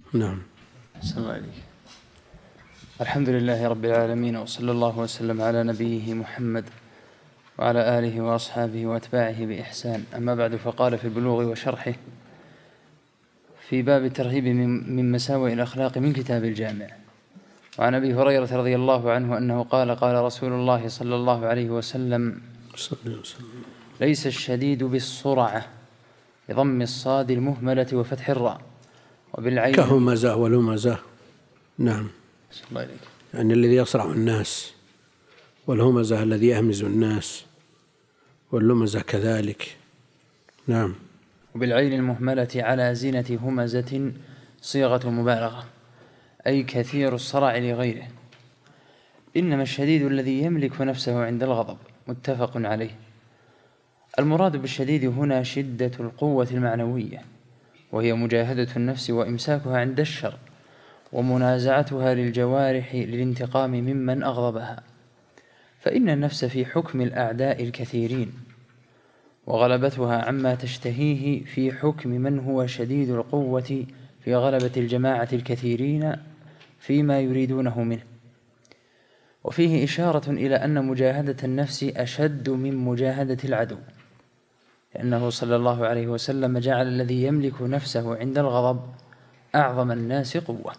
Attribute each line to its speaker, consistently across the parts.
Speaker 1: نعم.
Speaker 2: صلى الله عليه. الحمد لله رب العالمين، وصلى الله وسلم على نبيه محمد وعلى آله وأصحابه وأتباعه بإحسان. أما بعد، فقال في البلوغ وشرحه في باب الترهيب من مساوئ الأخلاق من كتاب الجامع. وعن أبي هريرة رضي الله عنه أنه قال: قال رسول الله صلى الله عليه وسلم: ليس الشديد بالصرعة، بضم الصاد المهملة وفتح الراء، وبالعين
Speaker 1: كهمزة ولمزة. نعم.
Speaker 2: صلى الله عليك.
Speaker 1: يعني الذي يصرع الناس، والهمزة الذي يهمز الناس، واللمزة كذلك. نعم.
Speaker 2: وبالعين المهملة على زينة همزة صيغة مبالغة، أي كثير الصرع لغيره. إنما الشديد الذي يملك نفسه عند الغضب. متفق عليه. المراد بالشديد هنا شدة القوة المعنوية، وهي مجاهدة النفس وإمساكها عند الشر، ومنازعتها للجوارح للانتقام ممن أغضبها. فإن النفس في حكم الأعداء الكثيرين، وغلبتها عما تشتهيه في حكم من هو شديد القوة في غلبة الجماعة الكثيرين فيما يريدونه منه. وفيه إشارة إلى أن مجاهدة النفس أشد من مجاهدة العدو، لأنه صلى الله عليه وسلم جعل الذي يملك نفسه عند الغضب أعظم الناس قوة.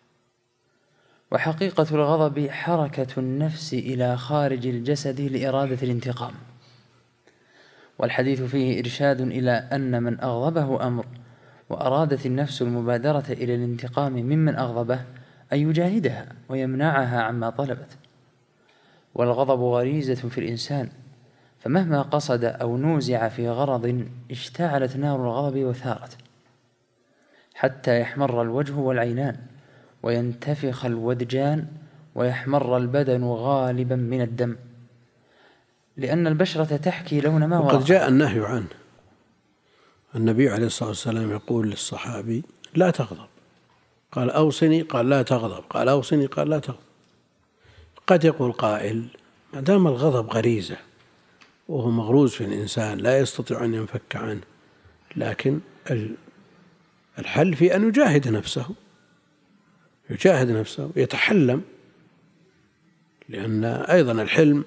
Speaker 2: وحقيقة الغضب حركة النفس إلى خارج الجسد لإرادة الانتقام. والحديث فيه إرشاد إلى أن من أغضبه أمر وأرادت النفس المبادرة إلى الانتقام ممن أغضبه أن يجاهدها ويمنعها عما طلبت. والغضب غريزة في الإنسان، فمهما قصد أو نوزع في غرض اشتعلت نار الغضب وثارت، حتى يحمر الوجه والعينان، وينتفخ الودجان، ويحمر البدن غالبا من الدم، لأن البشرة تحكي لون ما وراء.
Speaker 1: وقد جاء النهي عنه. النبي عليه الصلاة والسلام يقول للصحابي: لا تغضب. قال: أوصني. قال: لا تغضب. قال: أوصني. قال: لا تغضب. قد يقول قائل: ما دام الغضب غريزة وهو مغروز في الإنسان لا يستطيع أن ينفك عنه، لكن الحل في أن يجاهد نفسه يتحلم، لأن أيضا الحلم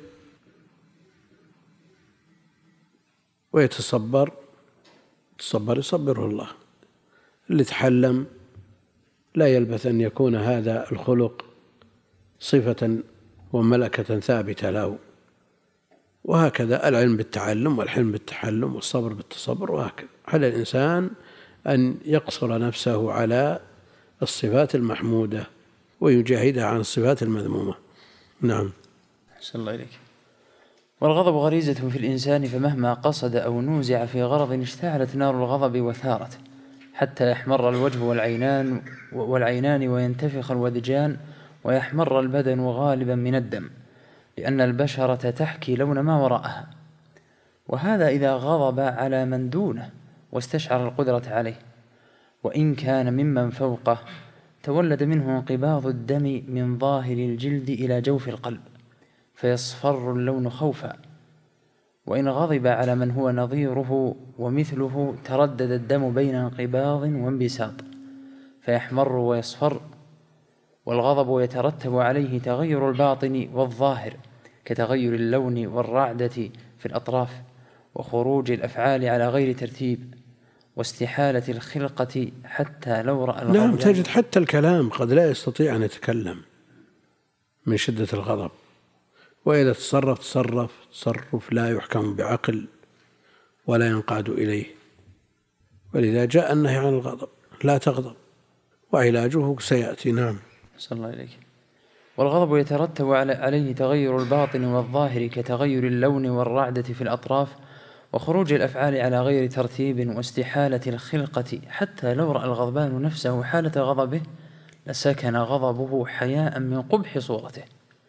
Speaker 1: ويتصبر يصبره الله. اللي يتحلم لا يلبث أن يكون هذا الخلق صفة وملكة ثابتة له. وهكذا العلم بالتعلم، والحلم بالتحلم، والصبر بالتصبر، وهكذا. على الإنسان أن يقصر نفسه على الصفات المحمودة ويجاهدها عن الصفات المذمومة. نعم.
Speaker 2: أحسن الله إليك. والغضب غريزة في الإنسان، فمهما قصد أو نوزع في غرض اشتعلت نار الغضب وثارت، حتى يحمر الوجه والعينان وينتفخ الودجان، ويحمر البدن غالبا من الدم، لأن البشرة تحكي لون ما وراءها. وهذا إذا غضب على من دونه واستشعر القدرة عليه. وإن كان ممن فوقه تولد منه انقباض الدم من ظاهر الجلد إلى جوف القلب، فيصفر اللون خوفا. وإن غضب على من هو نظيره ومثله تردد الدم بين انقباض وانبساط، فيحمر ويصفر. والغضب يترتب عليه تغير الباطن والظاهر، كتغير اللون والرعدة في الأطراف، وخروج الأفعال على غير ترتيب، واستحالة الخلقة حتى لو رأى الغضب.
Speaker 1: نعم، تجد حتى الكلام قد لا يستطيع أن يتكلم من شدة الغضب. وإذا تصرف لا يحكم بعقل ولا ينقاد إليه. ولذا جاء النهي عن الغضب: لا تغضب، وعلاجه سيأتي. نعم.
Speaker 2: صلى الله عليك. والغضب يترتب عليه تغير الباطن والظاهر، كتغير اللون والرعدة في الأطراف، وخروج الأفعال على غير ترتيب، واستحالة الخلقة، حتى لو رأى الغضبان نفسه حالة غضبه لسكن غضبه حياء من قبح صورته.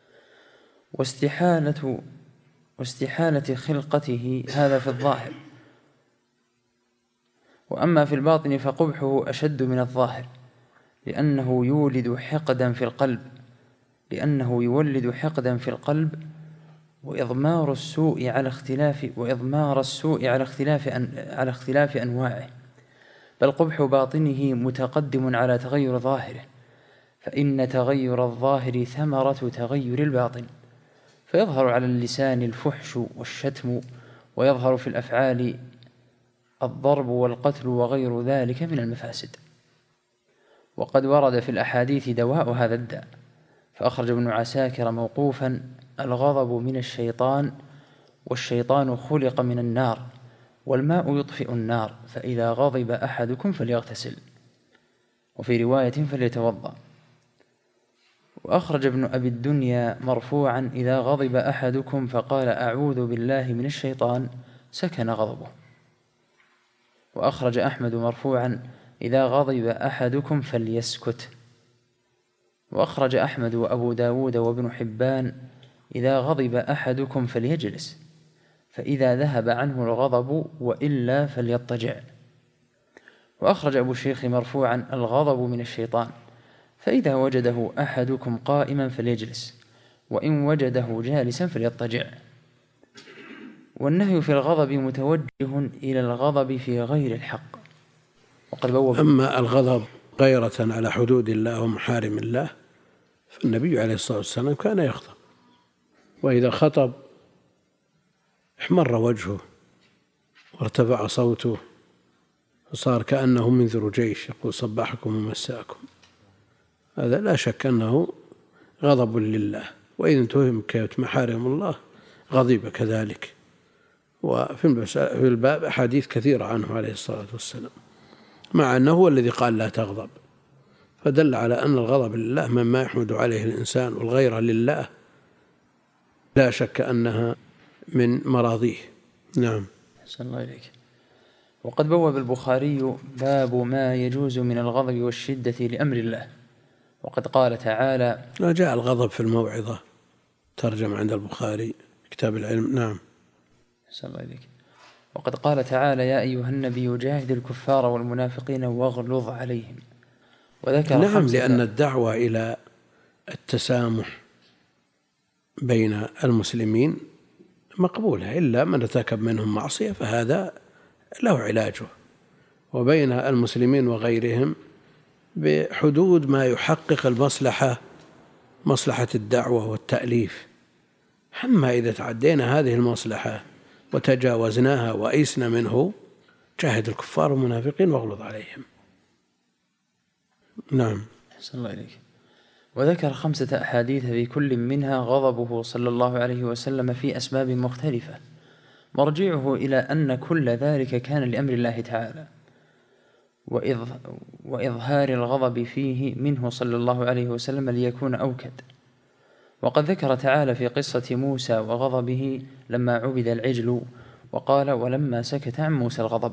Speaker 2: واستحالة خلقته هذا في الظاهر. وأما في الباطن فقبحه أشد من الظاهر، لأنه يولد حقدا في القلب، وإضمار السوء على اختلاف أنواعه، بل قبح باطنه متقدم على تغير ظاهره، فإن تغير الظاهر ثمرة تغير الباطن، فيظهر على اللسان الفحش والشتم، ويظهر في الأفعال الضرب والقتل وغير ذلك من المفاسد. وقد ورد في الأحاديث دواء هذا الداء، فأخرج ابن عساكر موقوفا: الغضب من الشيطان، والشيطان خلق من النار، والماء يطفئ النار، فإذا غضب أحدكم فليغتسل، وفي رواية فليتوضأ. وأخرج ابن أبي الدنيا مرفوعا: إذا غضب أحدكم فقال أعوذ بالله من الشيطان سكن غضبه. وأخرج أحمد مرفوعا: إذا غضب أحدكم فليسكت. وأخرج أحمد وأبو داود وابن حبان: إذا غضب أحدكم فليجلس، فإذا ذهب عنه الغضب، وإلا فليضطجع. وأخرج أبو الشيخ مرفوعا: الغضب من الشيطان، فإذا وجده أحدكم قائما فليجلس، وإن وجده جالسا فليضطجع. والنهي في الغضب متوجه إلى الغضب في غير الحق. وقد
Speaker 1: أما الغضب غيرة على حدود الله ومحارم الله، فالنبي عليه الصلاة والسلام كان يغضب، وإذا خطب احمر وجهه وارتفع صوته، فصار كأنه منذر جيش يقول صباحكم ومساكم. هذا لا شك أنه غضب لله، وإذا انتهكت محارم الله غضب كذلك. وفي الباب أحاديث كثيرة عنه عليه الصلاة والسلام، مع أنه هو الذي قال لا تغضب، فدل على أن الغضب لله مما يحمد عليه الإنسان، والغيرة لله لا شك أنها من مراضيه. نعم.
Speaker 2: أحسن الله إليك. وقد بوب البخاري باب ما يجوز من الغضب والشدة لأمر الله، وقد قال تعالى:
Speaker 1: جاء الغضب في الموعظة، ترجم عند البخاري كتاب العلم. نعم.
Speaker 2: أحسن الله إليك. وقد قال تعالى: يا أيها النبي جاهد الكفار والمنافقين واغلظ عليهم. وذكر
Speaker 1: نعم، لأن الدعوة إلى التسامح بين المسلمين مقبولة، إلا من ارتكب منهم معصية فهذا له علاجه، وبين المسلمين وغيرهم بحدود ما يحقق مصلحة الدعوة والتأليف. أما إذا تعدينا هذه المصلحة وتجاوزناها وأيسنا منه، جاهد الكفار والمنافقين واغلظ عليهم. نعم.
Speaker 2: أحسن الله إليك. وذكر 5 أحاديث في كل منها غضبه صلى الله عليه وسلم في أسباب مختلفة، مرجعه إلى أن كل ذلك كان لأمر الله تعالى، وإظهار الغضب فيه منه صلى الله عليه وسلم ليكون أوكد. وقد ذكر تعالى في قصة موسى وغضبه لما عبد العجل، وقال: ولما سكت عن موسى الغضب.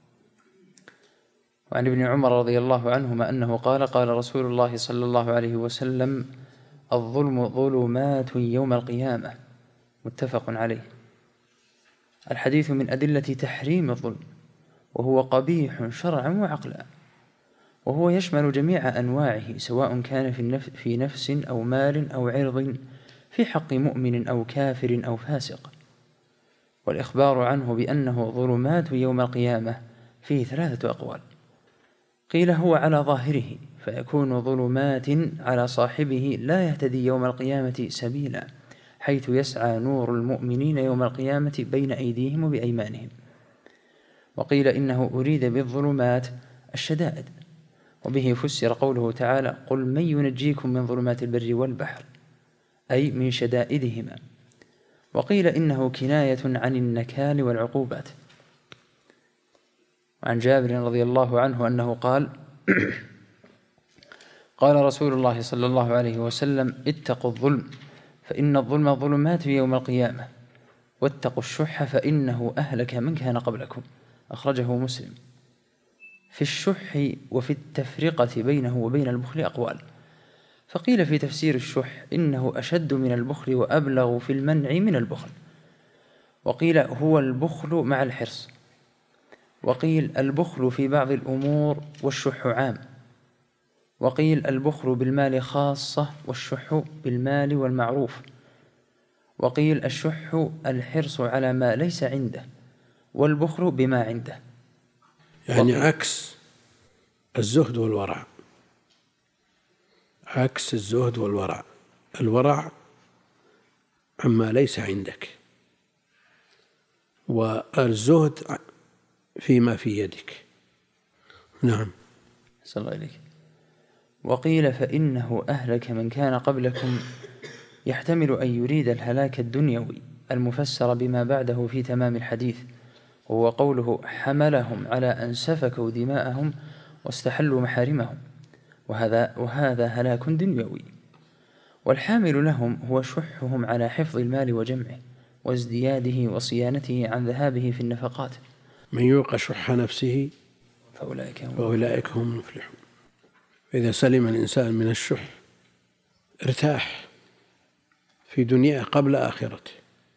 Speaker 2: وعن ابن عمر رضي الله عنهما أنه قال: قال رسول الله صلى الله عليه وسلم: الظلم ظلمات يوم القيامة. متفق عليه. الحديث من أدلة تحريم الظلم، وهو قبيح شرعا وعقلا، وهو يشمل جميع أنواعه، سواء كان في نفس أو مال أو عرض، في حق مؤمن أو كافر أو فاسق. والإخبار عنه بأنه ظلمات يوم القيامة فيه 3 أقوال. قيل هو على ظاهره، فيكون ظلمات على صاحبه لا يهتدي يوم القيامة سبيلا، حيث يسعى نور المؤمنين يوم القيامة بين أيديهم وبأيمانهم. وقيل إنه أريد بالظلمات الشدائد، وبه فسر قوله تعالى: قل من ينجيكم من ظلمات البر والبحر، أي من شدائدهما. وقيل إنه كناية عن النكال والعقوبات. وعن جابر رضي الله عنه أنه قال: قال رسول الله صلى الله عليه وسلم: اتقوا الظلم، فإن الظلم ظلمات يوم القيامة، واتقوا الشح فإنه أهلك من كان قبلكم. أخرجه مسلم. في الشح وفي التفرقة بينه وبين البخل أقوال، فقيل في تفسير الشح إنه أشد من البخل وأبلغ في المنع من البخل، وقيل هو البخل مع الحرص، وقيل البخل في بعض الأمور والشح عام، وقيل البخل بالمال خاصة والشح بالمال والمعروف، وقيل الشح الحرص على ما ليس عنده، والبخل بما عنده.
Speaker 1: يعني عكس الزهد والورع، عكس الزهد والورع. الورع عما ليس عندك، والزهد فيما في يدك. نعم.
Speaker 2: صلى الله عليك. وقيل فإنه أهلك من كان قبلكم يحتمل أن يريد الهلاك الدنيوي المفسر بما بعده في تمام الحديث، وهو قوله حملهم على أن سفكوا دماءهم واستحلوا محارمهم، وهذا هلاك دنيوي. والحامل لهم هو شحهم على حفظ المال وجمعه وازدياده وصيانته عن ذهابه في النفقات.
Speaker 1: من يوق شح نفسه
Speaker 2: فأولئك
Speaker 1: هم المفلحون. إذا سلم الإنسان من الشح ارتاح في دنياه قبل آخرته،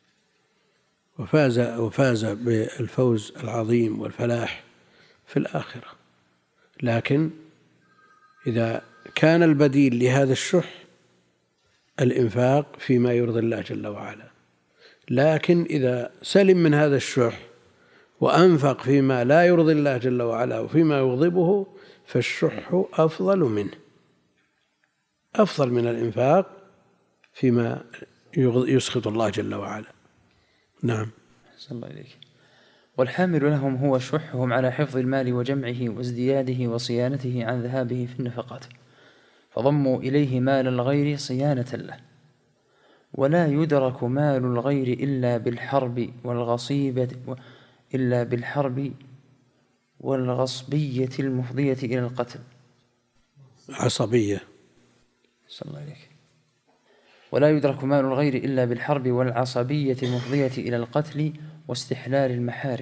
Speaker 1: وفاز بالفوز العظيم والفلاح في الآخرة. لكن إذا كان البديل لهذا الشح الإنفاق فيما يرضي الله جل وعلا، لكن إذا سلم من هذا الشح وأنفق فيما لا يرضي الله جل وعلا وفيما يغضبه، فالشح أفضل منه، أفضل من الإنفاق فيما يسخط الله جل وعلا. نعم.
Speaker 2: صلى الله عليك. والحامل لهم هو شحهم على حفظ المال وجمعه وازدياده وصيانته عن ذهابه في النفقات، فضموا إليه مال الغير صيانة له. ولا يدرك مال الغير إلا بالحرب والغصبية المفضية إلى القتل.
Speaker 1: عصبية.
Speaker 2: صلى الله عليك. ولا يدرك مال الغير إلا بالحرب والعصبية المفضية إلى القتل واستحلال المحارم.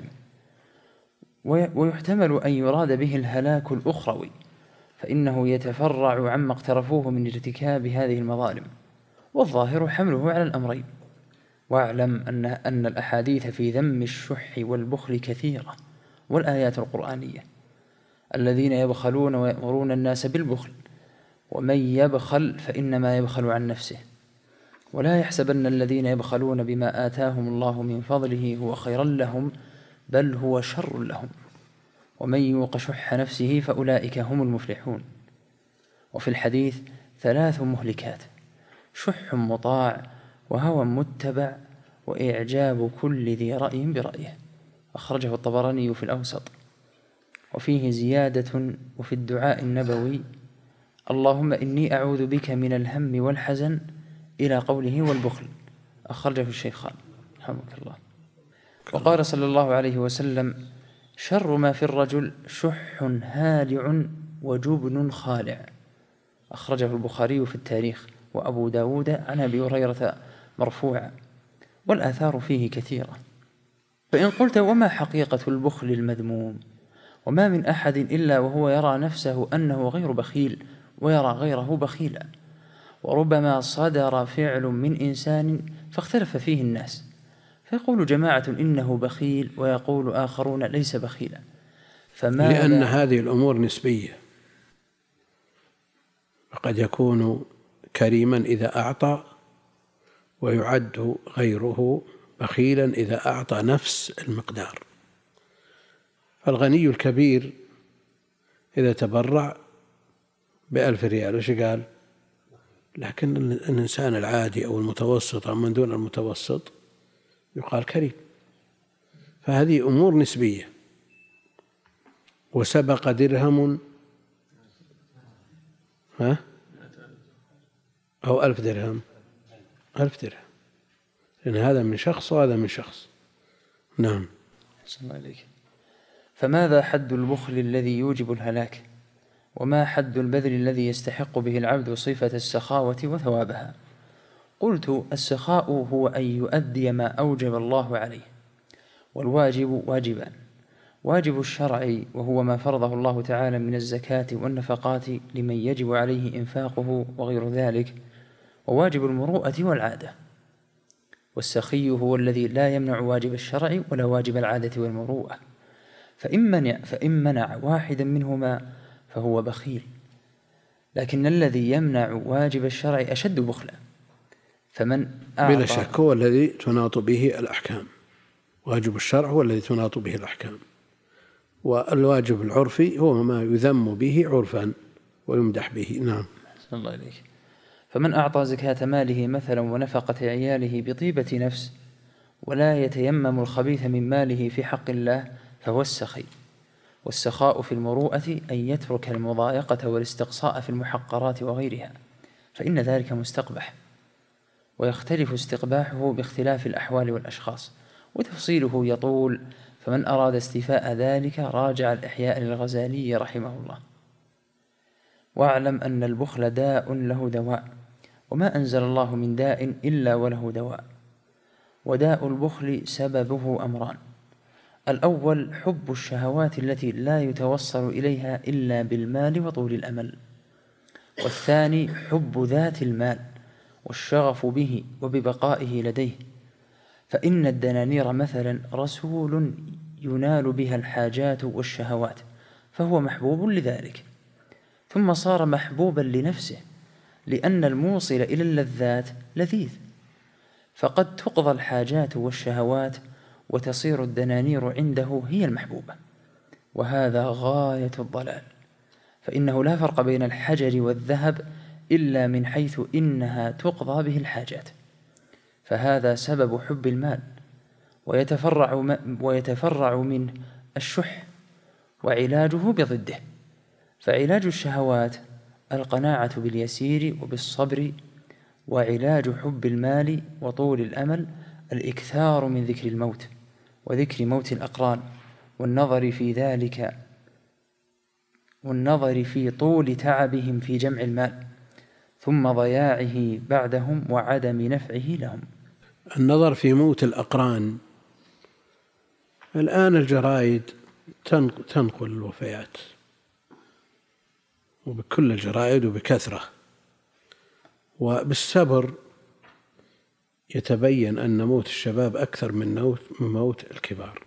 Speaker 2: ويحتمل أن يراد به الهلاك الأخروي، فإنه يتفرع عما اقترفوه من ارتكاب هذه المظالم، والظاهر حمله على الأمرين. واعلم أن الأحاديث في ذم الشح والبخل كثيرة، والآيات القرآنية: الذين يبخلون ويأمرون الناس بالبخل ومن يبخل فإنما يبخل عن نفسه، ولا يحسبن الذين يبخلون بما آتاهم الله من فضله هو خيرا لهم بل هو شر لهم، ومن يوق شح نفسه فأولئك هم المفلحون. وفي الحديث 3 مهلكات: شح مطاع، وهوى متبع، وإعجاب كل ذي رأي برأيه. أخرجه الطبراني في الأوسط. وفيه زيادة وفي الدعاء النبوي: اللهم إني أعوذ بك من الهم والحزن، إلى قوله والبخل. أخرجه الشيخان رحمك الله. وقال صلى الله عليه وسلم: شر ما في الرجل شح هالع وجبن خالع. أخرجه البخاري في التاريخ وأبو داود عن أبي هريرة مرفوعا، والآثار فيه كثيرة. فإن قلت: وما حقيقة البخل المذموم؟ وما من أحد إلا وهو يرى نفسه أنه غير بخيل ويرى غيره بخيلا، وربما صدر فعل من إنسان فاختلف فيه الناس، فيقول جماعة إنه بخيل ويقول آخرون ليس بخيلا.
Speaker 1: لأن هذه الأمور نسبية، فقد يكون كريما إذا أعطى، ويعد غيره بخيلا إذا أعطى نفس المقدار. فالغني الكبير إذا تبرع ب1000 ريال وش قال؟ لكن الإنسان العادي أو المتوسط أو من دون المتوسط يقال كريم. فهذه أمور نسبية. وسبق درهم أو 1000 درهم، 1000 درهم، لأن هذا من شخص وهذا من شخص. نعم.
Speaker 2: صلى الله عليك. فماذا حد البخل الذي يوجب الهلاك؟ وما حد البذل الذي يستحق به العبد صفة السخاوة وثوابها؟ قلت: السخاء هو أن يؤدي ما أوجب الله عليه، والواجب واجبان: واجب الشرع وهو ما فرضه الله تعالى من الزكاة والنفقات لمن يجب عليه إنفاقه وغير ذلك، وواجب المروءة والعادة. والسخي هو الذي لا يمنع واجب الشرع ولا واجب العادة والمروءة، فإن منع واحدا منهما فهو بخيل. لكن الذي يمنع واجب الشرع أشد بخلا. فمن
Speaker 1: بلا شك هو الذي تناط به الأحكام. واجب الشرع هو الذي تناط به الأحكام، والواجب العرفي هو ما يذم به عرفا ويمدح به. نعم.
Speaker 2: أحسن الله إليك. فمن أعطى زكاة ماله مثلا ونفقة عياله بطيبة نفس ولا يتيمم الخبيث من ماله في حق الله فهو السخي. والسخاء في المروءة أن يترك المضايقة والاستقصاء في المحقرات وغيرها، فإن ذلك مستقبح، ويختلف استقباحه باختلاف الأحوال والأشخاص، وتفصيله يطول. فمن أراد استيفاء ذلك راجع الإحياء للغزالي رحمه الله. واعلم أن البخل داء له دواء، وما أنزل الله من داء إلا وله دواء. وداء البخل سببه أمران: الأول حب الشهوات التي لا يتوصل إليها إلا بالمال وطول الأمل، والثاني حب ذات المال والشغف به وببقائه لديه. فإن الدنانير مثلا رسول ينال بها الحاجات والشهوات، فهو محبوب لذلك، ثم صار محبوبا لنفسه، لأن الموصل إلى اللذات لذيذ. فقد تقضى الحاجات والشهوات وتصير الدنانير عنده هي المحبوبة، وهذا غاية الضلال. فإنه لا فرق بين الحجر والذهب إلا من حيث إنها تقضى به الحاجات، فهذا سبب حب المال، ويتفرع منه الشح، وعلاجه بضده. فعلاج الشهوات القناعة باليسير وبالصبر، وعلاج حب المال وطول الأمل الإكثار من ذكر الموت وذكر موت الأقران، والنظر في ذلك، والنظر في طول تعبهم في جمع المال، ثم ضياعه بعدهم وعدم نفعه لهم.
Speaker 1: النظر في موت الأقران. الآن الجرائد تنقل الوفيات، وبكل الجرائد وبكثرة، وبالصبر يتبين أن موت الشباب أكثر من موت الكبار.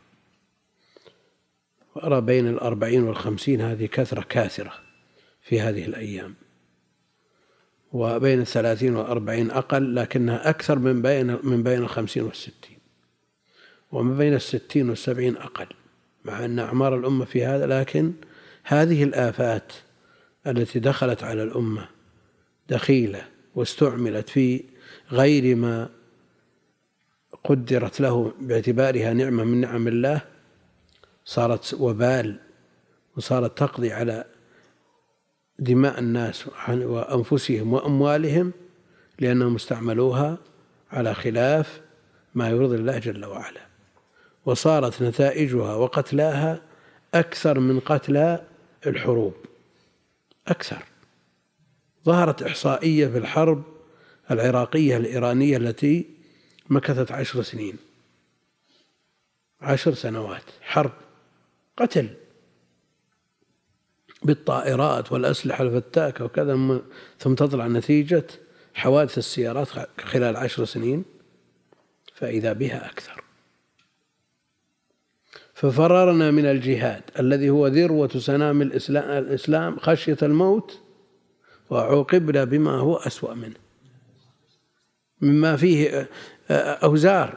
Speaker 1: وأرى بين 40 و50 هذه كثرة كاثرة في هذه الأيام، وبين 30 و40 أقل، لكنها أكثر من بين 50 و60، ومن بين 60 و70 أقل، مع أن أعمار الأمة في هذا. لكن هذه الآفات التي دخلت على الأمة دخيلة واستعملت في غير ما قدرت له باعتبارها نعمة من نعم الله، صارت وبال، وصارت تقضي على دماء الناس وأنفسهم وأموالهم، لأنهم استعملوها على خلاف ما يرضي الله جل وعلا. وصارت نتائجها وقتلاها أكثر من قتلى الحروب، أكثر. ظهرت إحصائية في الحرب العراقية الإيرانية التي مكثت 10 سنين، 10 سنوات حرب قتل بالطائرات والأسلحة الفتاكة وكذا، ثم تطلع نتيجة حوادث السيارات خلال 10 سنين فإذا بها أكثر. ففررنا من الجهاد الذي هو ذروة سنام الإسلام خشية الموت، وعوقبنا بما هو أسوأ منه مما فيه أوزار،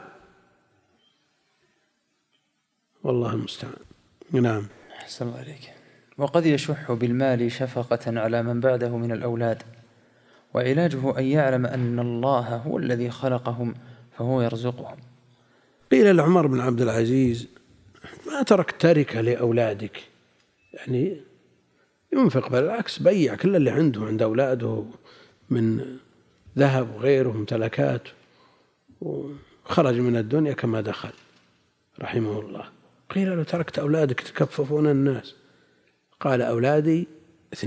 Speaker 1: والله المستعان. نعم.
Speaker 2: أحسن الله عليك. وقد يشح بالمال شفقة على من بعده من الأولاد، وعلاجه أن يعلم أن الله هو الذي خلقهم فهو يرزقهم.
Speaker 1: قيل لعمر بن عبد العزيز: ما تركت تركة لأولادك؟ يعني ينفق، بالعكس بيع كل اللي عنده عند أولاده من ذهب وغيره ممتلكات، وخرج من الدنيا كما دخل رحمه الله. قيل له: تركت أولادك تكففون الناس؟ قال: أولادي 2،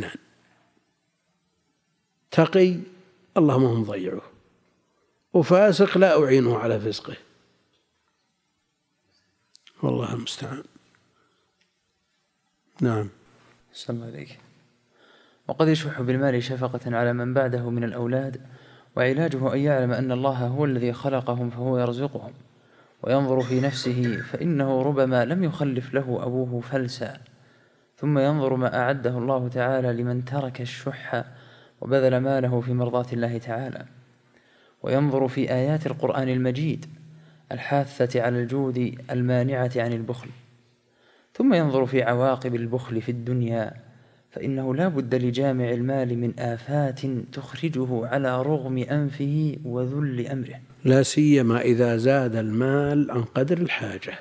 Speaker 1: تقي الله ما هم ضيعوه، وفاسق لا أعينه على فسقه، والله المستعان. نعم.
Speaker 2: صلى الله عليك. وقد يشح بالمال شفقة على من بعده من الأولاد، وعلاجه أن يعلم أن الله هو الذي خلقهم فهو يرزقهم، وينظر في نفسه فإنه ربما لم يخلف له أبوه فلسا، ثم ينظر ما أعده الله تعالى لمن ترك الشح وبذل ماله في مرضاة الله تعالى، وينظر في آيات القرآن المجيد الحاثة على الجود المانعة عن البخل، ثم ينظر في عواقب البخل في الدنيا، فإنه لا بد لجامع المال من آفات تخرجه على رغم أنفه وذل أمره،
Speaker 1: لا سيما إذا زاد المال عن قدر الحاجة.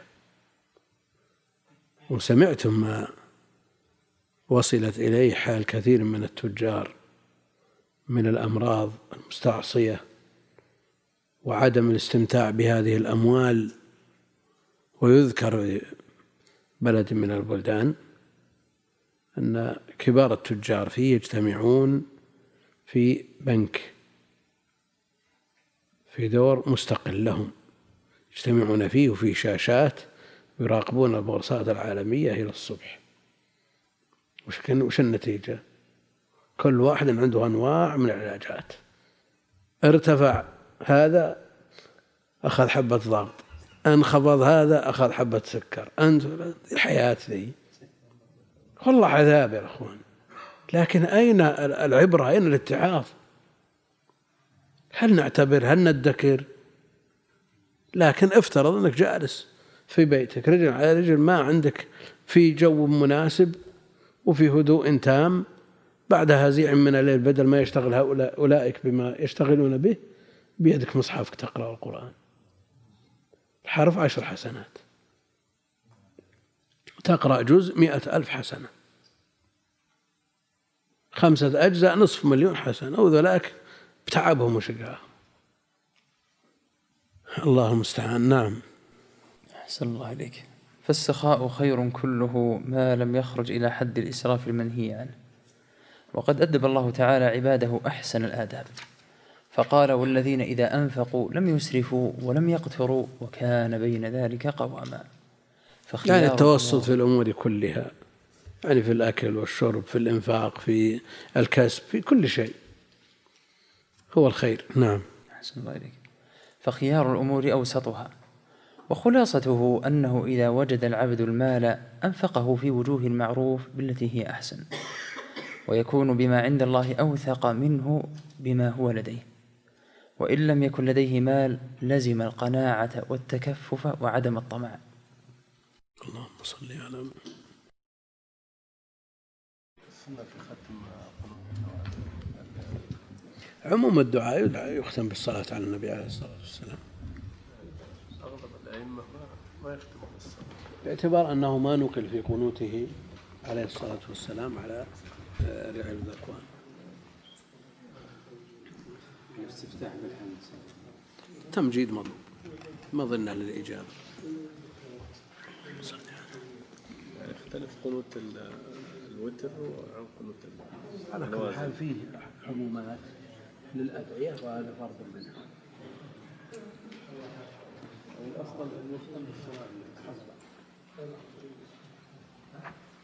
Speaker 1: وسمعتم ما وصلت إليه حال كثير من التجار من الأمراض المستعصية وعدم الاستمتاع بهذه الأموال. ويذكر بلد من البلدان أن كبار التجار فيه يجتمعون في بنك، في دور مستقل لهم يجتمعون فيه، وفي شاشات يراقبون البورصات العالمية إلى الصبح. وش النتيجة؟ كل واحد عنده أنواع من العلاجات. ارتفع هذا أخذ حبة ضغط، انخفض هذا أخذ حبة سكر. الحياة ذي والله عذاب يا أخوان. لكن أين العبرة؟ أين الاتعاظ؟ هل نعتبر؟ هل ندكر؟ لكن افترض أنك جالس في بيتك رجل على رجل، ما عندك في جو مناسب وفي هدوء تام، بعد هزيع من الليل بدل ما يشتغل أولئك بما يشتغلون به، بيدك مصحفك تقرأ القرآن، الحرف 10 حسنات، تقرأ جزء 100,000 حسنة، 5 أجزاء 500,000 حسنة، وذلك بتعبهم وشقاهم. الله المستعان. نعم.
Speaker 2: أحسن الله إليك. فالسخاء خير كله ما لم يخرج إلى حد الإسراف المنهي عنه. وقد أدب الله تعالى عباده أحسن الآداب، فقال: والذين إذا أنفقوا لم يسرفوا ولم يقتروا وكان بين ذلك قواما.
Speaker 1: يعني التوسط في الأمور كلها، يعني في الأكل والشرب، في الإنفاق، في الكسب، في كل شيء هو الخير. نعم.
Speaker 2: أحسن الله إليك. فخيار الأمور أوسطها، وخلاصته أنه إذا وجد العبد المال أنفقه في وجوه المعروف بالتي هي أحسن، ويكون بما عند الله أوثق منه بما هو لديه. وإن لم يكن لديه مال لزم القناعة والتكفف وعدم الطمع.
Speaker 1: اللهم صل على محمد. عموم الدعاء يختم بالصلاة على النبي عليه الصلاة والسلام.
Speaker 3: أغلب الأئمة ما يختمون بالصلاة،
Speaker 1: باعتبار أنه ما نقل في قنوته عليه الصلاة والسلام على رعي الذكوان.
Speaker 4: الاستفتاح بالحمد
Speaker 1: تمجيد مطلوب، مظنة للإجابة.
Speaker 3: يختلف قنوت الوتر عن قنوت
Speaker 1: على كل حال فيه عمومات للأدعية وهذا فرض منها.
Speaker 3: الأفضل أن يختم بالصلاة.